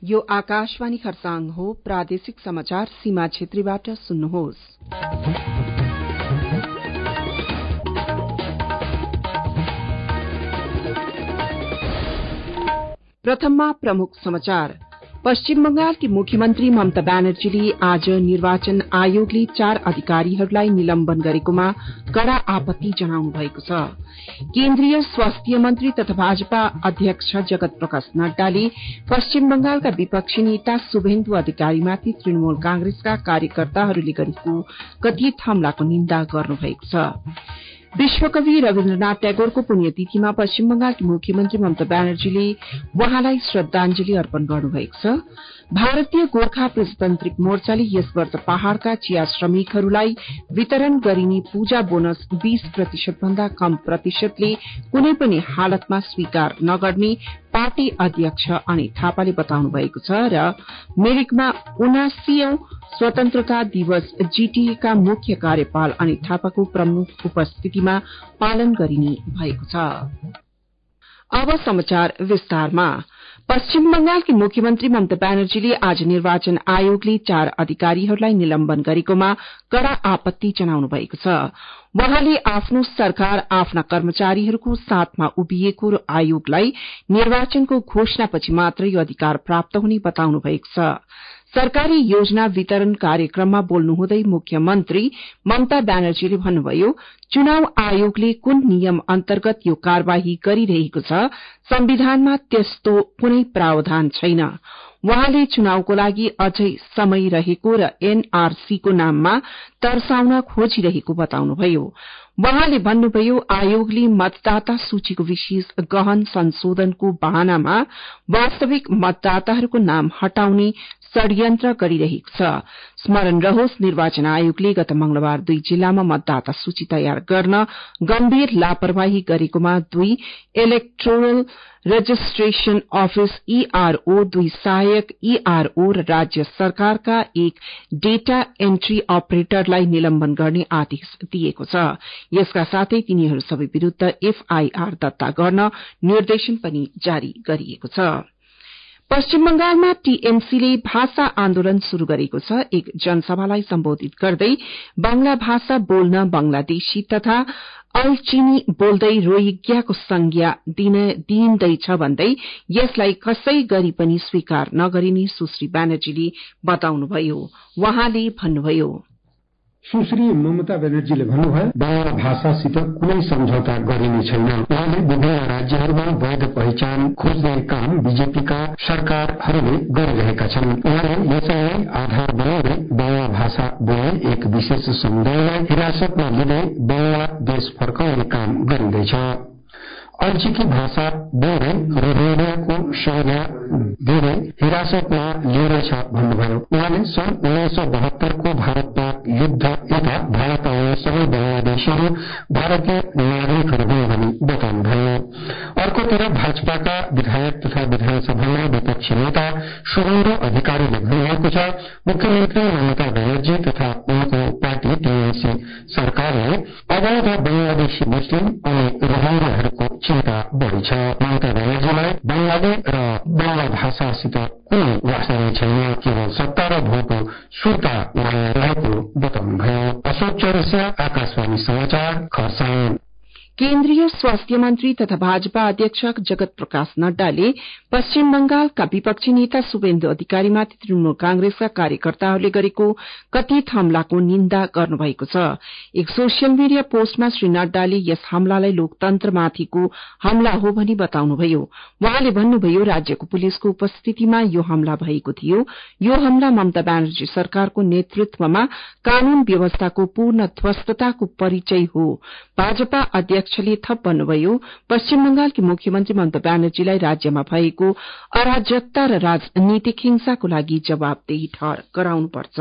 यो आकाशवाणी खरसाङ हो। प्रादेशिक समाचार सीमा छेत्रीबाट सुन्नुहोस्। प्रथममा प्रमुख समाचार। पश्चिम बंगालकी मुख्यमन्त्री ममता ब्यानर्जीले आज निर्वाचन आयोगले 4 अधिकारीहरूलाई निलम्बन गरेकोमा कड़ा आपत्ति जनाउनु भएको छ। केन्द्रीय स्वास्थ्य मन्त्री तथा भाजपा अध्यक्ष जगत प्रकाश नड्डाले पश्चिम बंगालका विपक्षी नेता शुभेन्दु अधिकारीमाथि तृणमूल कांग्रेसका कार्यकर्ताहरूले गरेको कथित हमलाको निन्दा गर्नुभएको छ। विश्वकवि रविन्द्रनाथ ट्यागोरको पुण्यतिथिमा पश्चिम बंगालकी मुख्यमन्त्री ममता ब्यानर्जीले उहाँलाई श्रद्धांजलि अर्पण गर्नुभएको छ। भारतीय गोर्खा प्रजातान्त्रिक मोर्चाले यस वर्ष पहाड़का चिया श्रमिकहरूलाई वितरण गरिने पूजा बोनस 20% भन्दा कम प्रतिशतले कुनै पनि हालतमा स्वीकार नगर्ने पार्टी अध्यक्ष अनित थापाले बताउनु भएको छ र मिरिकमा 79औं स्वतन्त्रता दिवस जीटीए का मुख्य कार्यपाल अनित थापाको प्रमुख उपस्थितिमा पालन गरिने भएको छ। अब समाचार विस्तारमा। पश्चिम बंगालकी मुख्यमन्त्री ममता ब्यानर्जीले आज निर्वाचन आयोगले 4 अधिकारीहरूलाई निलम्बन गरेकोमा कड़ा आपत्ति जनाउनु भएको छ। उहाँले आफ्नो सरकार आफ्ना कर्मचारीहरूको साथमा उभिएको र आयोगलाई निर्वाचनको घोषणापछि मात्र यो अधिकार प्राप्त हुने बताउनु भएको छ। सरकारी योजना वितरण कार्यक्रममा बोल्नुहुँदै मुख्यमन्त्री ममता ब्यानर्जीले भन्नुभयो, चुनाव आयोगले कुन नियम अन्तर्गत यो कार्यवाही गरिरहेको छ, संविधानमा त्यस्तो कुनै प्रावधान छैन। उहाँले चुनावको लागि अझै समय रहेको र एनआरसी को नाममा तर्साउन खोजिरहेको बताउनुभयो। उहाँले भन्नुभयो, आयोगले मतदाता सूचीको विशेष गहन संशोधनको बहानामा वास्तविक मतदाताहरूको नाम हटाउने षड्यन्त्र गरिरहेको छ। स्मरण रहोस्, निर्वाचन आयोगले गत मंगलबार 2 जिल्लामा मतदाता सूची तयार गर्न गम्भीर लापरवाही गरेकोमा 2 इलेक्टोरल रजिस्ट्रेशन अफिस ERO, 2 सहायक ERO र राज्य सरकारका 1 डेटा एन्ट्री अपरेटरलाई निलम्बन गर्ने आदेश दिएको छ। यसका साथै तिनीहरू सबै विरूद्ध FIR दर्ता गर्न निर्देशन पनि जारी गरिएको छ। पश्चिम बंगालमा टीएमसीले भाषा आन्दोलन शुरू गरेको छ। एक जनसभालाई सम्बोधित गर्दै बंगला भाषा बोल्न बंगलादेशी तथा अल्चीनी बोल्दै रोहिंग्याको संज्ञा दिइन्दैछ भन्दै यसलाई कसै गरी पनि स्वीकार नगरिने सुश्री ब्यानर्जीले बताउनुभयो। उहाँले भन्नुभयो, सुश्री ममता ब्यानर्जीले भन्नुभयो, बंगला भाषासित कुनै सम्झौता गरिने छैन। उहाँले विभिन्न राज्यहरूमा वैध पहिचान खोज्ने काम बीजेपीका सरकारहरूले गरिरहेका छन्। उहाँले यसैलाई आधार बनाउँदै बंगला भाषा बोल्ने एक विशेष समुदायलाई हिरासतमा लिँदै बंगलादेश फर्काउने काम गरिँदैछ। अल्चीकी भाषा बोल्दै रोहिंग्याको संज्ञा दिँदै हिरासतमा लिइरहेछ भन्नुभयो। उहाँले सन् 1972 को भारत पाक युद्ध यता भारत आउने सबै बंगलादेशीहरू भारतीय नागरिकहरू हुन् भनी बताउनुभयो। अर्कोतिर भाजपाका विधायक तथा विधानसभामा विपक्षी नेता शुभेन्दु अधिकारीले भन्नुभएको छ, मुख्यमन्त्री ममता ब्यानर्जी तथा उनको पार्टी टीएमसी सरकारले अवैध बंगलादेशी मुस्लिम अनि रोहिंग्याहरूको चिन्ता बढ़ी छ। ममता ब्यानर्जीलाई बंगाली र बंगला भाषासित कुनै वास्ता नै छैन, केवल सत्ता र भोटको सुर्ता रहेको बताउनुभयो। अशोक चौरसिया, आकाशवाणी समाचार, खरसाङ। केन्द्रीय स्वास्थ्य मन्त्री तथा भाजपा अध्यक्ष जगत प्रकाश नड्डाले पश्चिम बंगालका विपक्षी नेता शुभेन्दु अधिकारीमाथि तृणमूल कांग्रेसका कार्यकर्ताहरूले गरेको कथित हमलाको निन्दा गर्नुभएको छ। एक सोसियल मीडिया पोस्टमा श्री नड्डाले यस हमलालाई लोकतन्त्रमाथिको हमला हो भनी बताउनुभयो। उहाँले भन्नुभयो, राज्यको पुलिसको उपस्थितिमा यो हमला भएको थियो। यो हमला ममता ब्यानर्जी सरकारको नेतृत्वमा कानून व्यवस्थाको पूर्ण ध्वस्तताको परिचय हो। भाजपा अध्यक्षले थप भन्नुभयो, पश्चिम बंगालकी मुख्यमन्त्री ममता ब्यानर्जीलाई राज्यमा भएको अराजकता र राजनीतिक हिंसाको लागि जवाबदेही ठहर गराउनुपर्छ।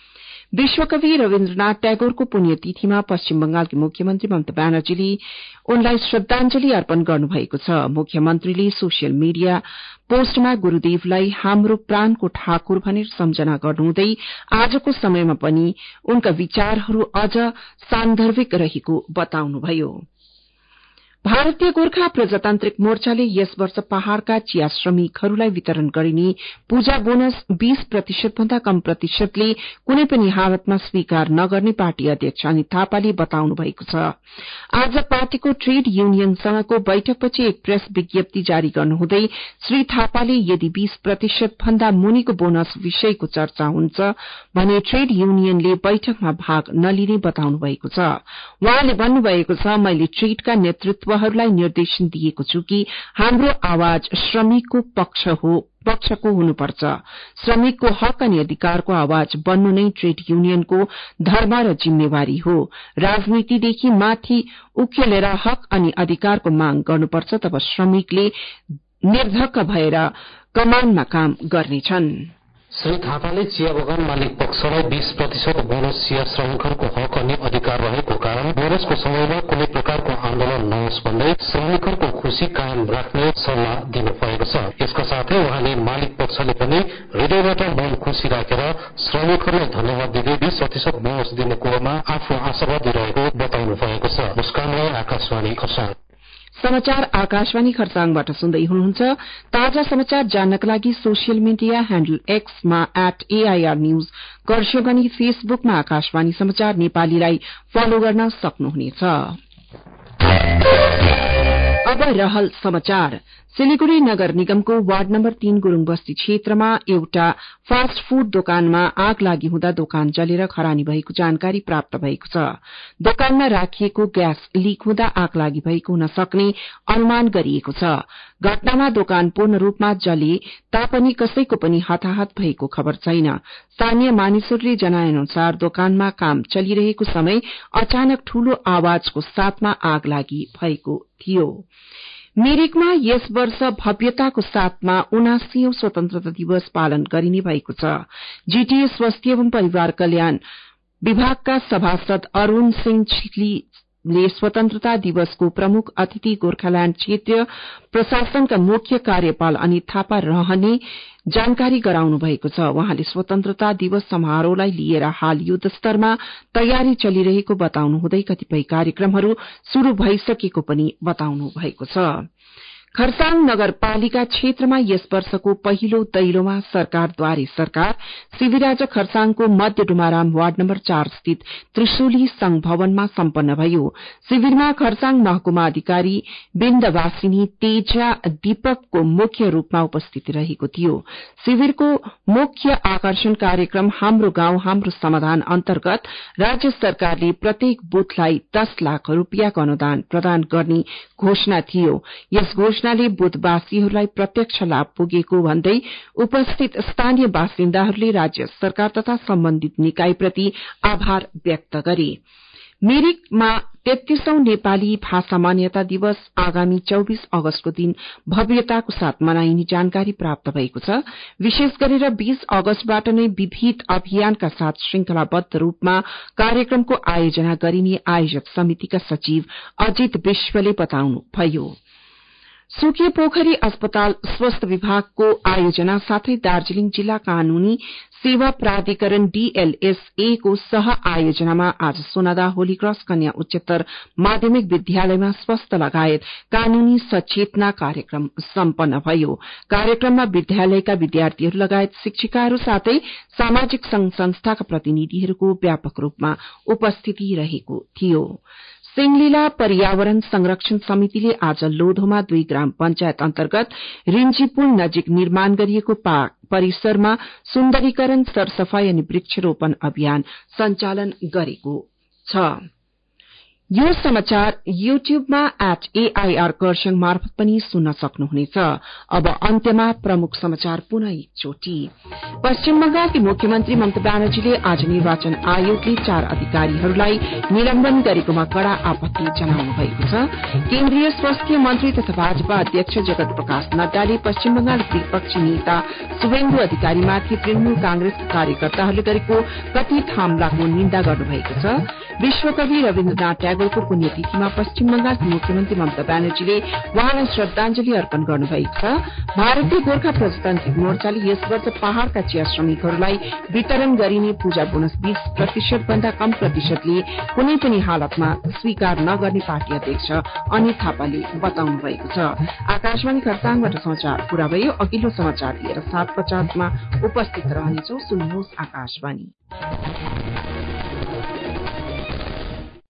विश्वकवि रविन्द्रनाथ ट्यागोरको पुण्यतिथिमा पश्चिम बंगालकी मुख्यमन्त्री ममता ब्यानर्जीले उनलाई श्रद्धांजलि अर्पण गर्नुभएको छ। मुख्यमन्त्रीले सोसियल मीडिया पोस्टमा गुरूदेवलाई हाम्रो प्राणको ठाकुर भनेर सम्झना गर्नुहुँदै आजको समयमा पनि उनका विचारहरू अझ सान्दर्भिक रहेको बताउनुभयो। भारतीय गोर्खा प्रजातान्त्रिक मोर्चाले यस वर्ष पहाड़का चिया श्रमिकहरूलाई वितरण गरिने पूजा बोनस 20% भन्दा कम प्रतिशतले कुनै पनि हालतमा स्वीकार नगर्ने पार्टी अध्यक्ष अनित थापाले बताउनु भएको छ। आज पार्टीको ट्रेड युनियनसँगको बैठकपछि एक प्रेस विज्ञप्ति जारी गर्नुहुँदै श्री थापाले यदि 20% भन्दा मुनिको बोनस विषयको चर्चा हुन्छ भने ट्रेड युनियनले बैठकमा भाग नलिने बताउनु भएको छ। उहाँले भन्नुभएको छ, मैले ट्रेडका नेतृत्वहरूलाई निर्देशन दिएको छु कि हाम्रो आवाज श्रमिकको पक्षको हुनुपर्छ। श्रमिकको हक अनि अधिकारको आवाज बन्नु नै ट्रेड युनियनको धर्म र जिम्मेवारी हो। राजनीतिदेखि माथि उखेलेर हक अनि अधिकारको माग गर्नुपर्छ, तब श्रमिकले निर्धक्क भएर कमानमा काम गर्नेछन्। श्री थापाले चिया बगान मालिक पक्षलाई 20% बोनस चिया श्रमिकहरूको हक अनि अधिकार रहेको कारण बोनसको समयमा कुनै प्रकारको आन्दोलन नहोस् भन्दै श्रमिकहरूको खुशी कायम राख्ने सल्लाह दिनुभएको छ। यसका साथै उहाँले मालिक पक्षले पनि हृदयबाट मन खुशी राखेर श्रमिकहरूलाई धन्यवाद दिँदै 20% बोनस दिने कुरोमा आफू आशावादी रहेको बताउनु भएको छ। मुस्कान राई, आकाशवाणी खरसाङ। समाचार आकाशवाणी खरसाङबाट सुन्दै हुनुहुन्छ। ताजा समाचार जान्नका लागि सोसियल मिडिया ह्याण्डल एक्समा @AIR न्यूज खरसाङ अनि फेसबुकमा आकाशवाणी समाचार नेपालीलाई फलो गर्न सक्नुहुनेछ। अब रहल समाचार। सिलीगुड़ी नगर निगमको वार्ड नम्बर 3 गुरूङ बस्ती क्षेत्रमा एउटा फास्ट फूड दोकानमा आग लागि हुँदा दोकान जलेर खरानी भएको जानकारी प्राप्त भएको छ। दोकानमा राखिएको ग्यास लीक हुँदा आग लागि भएको हुन सक्ने अनुमान गरिएको छ। घटनामा दोकान पूर्ण रूपमा जले तापनि कसैको पनि हताहत भएको खबर छैन। स्थानीय मानिसहरूले जनाए अनुसार दोकानमा काम चलिरहेको समय अचानक ठूलो आवाजको साथमा आग लागि भएको थियो। मिरिकमा यस वर्ष भव्यताको साथमा 79औं स्वतन्त्रता दिवस पालन गरिने भएको छ। जीटीए स्वास्थ्य एवं परिवार कल्याण विभागका सभासद अरूण सिंह छिले स्वतन्त्रता दिवसको प्रमुख अतिथि गोर्खाल्याण्ड क्षेत्रीय प्रशासनका मुख्य कार्यपाल अनित थापा रहने जानकारी गराउनु भएको छ। उहाँले स्वतन्त्रता दिवस समारोहलाई लिएर हाल युद्ध स्तरमा तयारी चलिरहेको बताउनु हुँदै कतिपय कार्यक्रमहरू शुरू भइसकेको पनि बताउनु भएको छ। खरसाङ नगरपालिका क्षेत्रमा यस वर्षको पहिलो दैलोमा सरकारद्वारे सरकार शिविराज खरसाङको मध्य डुमाराम वार्ड नम्बर 4 स्थित त्रिशूली संघ भवनमा सम्पन्न भयो। शिविरमा खरसाङ महकुमा अधिकारी बिन्दवासिनी तेजा दीपकको मुख्य रूपमा उपस्थिति रहेको थियो। शिविरको मुख्य आकर्षण कार्यक्रम हाम्रो गाउँ हाम्रो समाधान अन्तर्गत राज्य सरकारले प्रत्येक बूथलाई 10 लाख रुपियाँको अनुदान प्रदान गर्ने घोषणा थियो। यस घोषणाले बुथवासीहरूलाई प्रत्यक्ष लाभ पुगेको भन्दै उपस्थित स्थानीय बासिन्दाहरूले राज्य सरकार तथा सम्बन्धित निकायप्रति आभार व्यक्त गरे। मिरिकमा 33औं नेपाली भाषा मान्यता दिवस आगामी 24 अगस्तको दिन भव्यताको साथ मनाइने जानकारी प्राप्त भएको छ। विशेष गरेर 20 अगस्तबाट नै विविध अभियानका साथ श्रृंखलाबद्ध रूपमा कार्यक्रमको आयोजना गरिने आयोजक समितिका सचिव अजित विश्वले बताउनुभयो। सुके पोखरी अस्पताल स्वास्थ्य विभागको आयोजना साथै दार्जीलिङ जिल्ला कानूनी सेवा प्राधिकरण DLSA को सह आयोजनामा आज सोनादा होली क्रस कन्या उच्चतर माध्यमिक विद्यालयमा स्वास्थ्य लगायत कानूनी सचेतना कार्यक्रम सम्पन्न भयो। कार्यक्रममा विद्यालयका विद्यार्थीहरू लगायत शिक्षिकाहरू साथै सामाजिक संघ संस्थाका प्रतिनिधिहरूको व्यापक रूपमा उपस्थिति रहेको थियो। सिंगलीला पर्यावरण संरक्षण समितिले आज लोधोमा 2 ग्राम पंचायत अन्तर्गत रिन्जीपुल नजिक निर्माण गरिएको परिसरमा सुन्दरीकरण सरसफाई अनि वृक्षरोपण अभियान सञ्चालन गरेको छ। यो समाचार युट्युबमा @AIR खरसाङ मार्फत पनि सुन्न सक्नुहुनेछ। अब अन्त्यमा प्रमुख समाचार पुनः एकचोटि। पश्चिम बंगालकी मुख्यमन्त्री ममता ब्यानर्जीले आज निर्वाचन आयोगले 4 अधिकारीहरूलाई निलम्बन गरेकोमा कड़ा आपत्ति जनाउनु भएको छ। केन्द्रीय स्वास्थ्य मन्त्री तथा भाजपा अध्यक्ष जगत प्रकाश नड्डाले पश्चिम बंगाल विपक्षी नेता शुभेन्दु अधिकारीमाथि तृणमूल कांग्रेसका कार्यकर्ताहरूले गरेको कथित हमलाको निन्दा गर्नुभएको छ। विश्वकवि रविन्द्रनाथ ट्यागोरको पुण्यतिथिमा पश्चिम बंगालकी मुख्यमन्त्री ममता ब्यानर्जीले उहाँलाई श्रद्धांजलि अर्पण गर्नुभएको छ। भारतीय गोर्खा प्रजातान्त्रिक मोर्चाले यस वर्ष पहाड़का चिया श्रमिकहरूलाई वितरण गरिने पूजा बोनस 20% भन्दा कम प्रतिशतले कुनै पनि हालतमा स्वीकार नगर्ने पार्टी अध्यक्ष अनित थापाले बताउनु भएको छ। आकाशवाणी खरसाङबाट समाचार पूरा भयो। अघिल्लो समाचार लिएर 7:50 मा उपस्थित रहनेछौ। सुन्नुहोस् आकाशवाणी।